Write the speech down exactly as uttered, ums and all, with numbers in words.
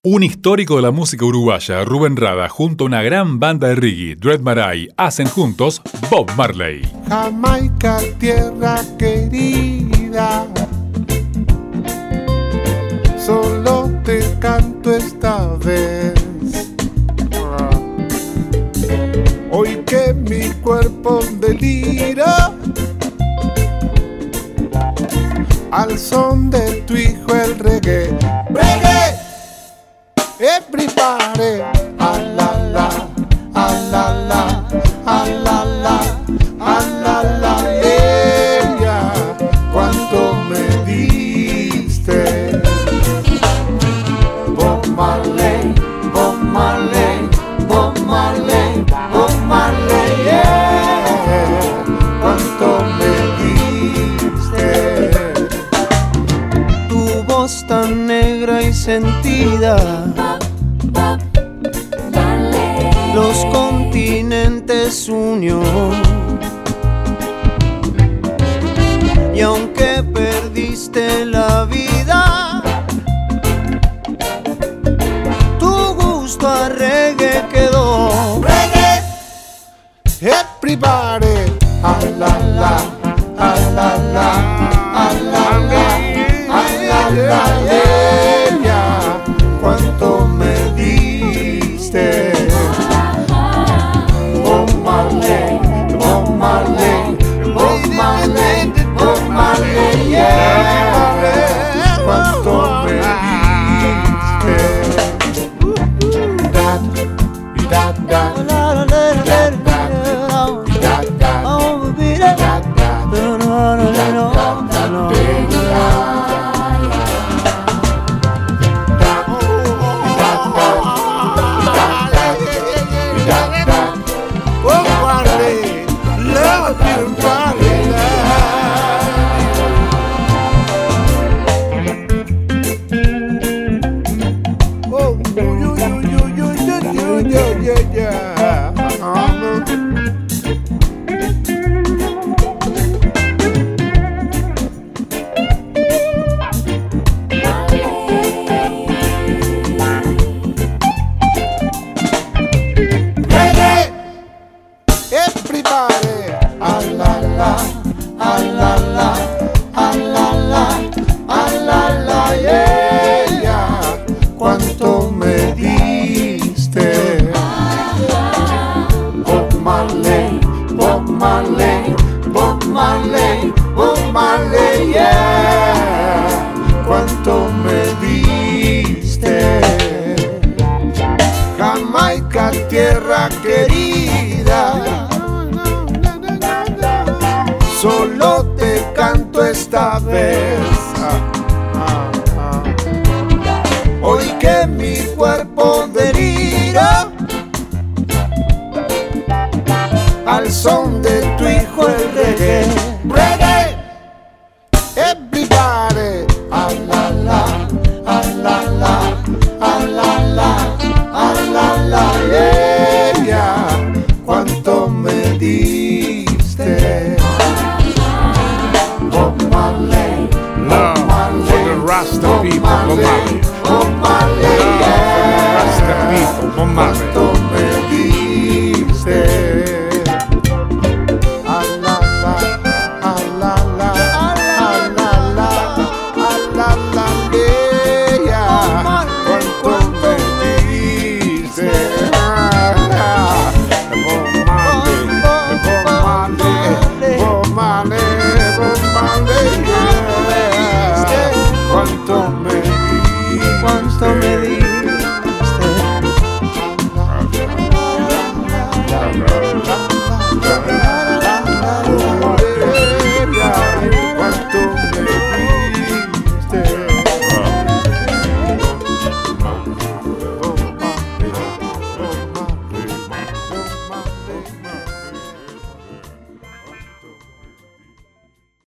Un histórico de la música uruguaya, Rubén Rada, junto a una gran banda de reggae, Dread Marai, hacen juntos Bob Marley. Jamaica, tierra querida, solo te canto esta vez. Hoy que mi cuerpo delira al son de tu hijo el reggae. ¡Reggae! Everybody, ah la la, ah la la, ah la la, ah la la, ella, cuánto me diste. Bob Marley, Bob Marley, Bob Marley, Bob Marley, yeah, cuánto me diste. Tu voz tan negra y sentida, los continentes unió, y aunque perdiste la vida, tu gusto a reggae quedó. Reggae, everybody, ah la la, ah la la, ah la la, ah la la, ella, cuánto me diste. Bob Marley, Bob Marley, Bob Marley, Bob Marley, yeah, cuánto me diste. Da, da, da, da, da, da. Tierra querida, solo te canto esta vez. Hoy que mi cuerpo delira al son de tu hijo el reggae.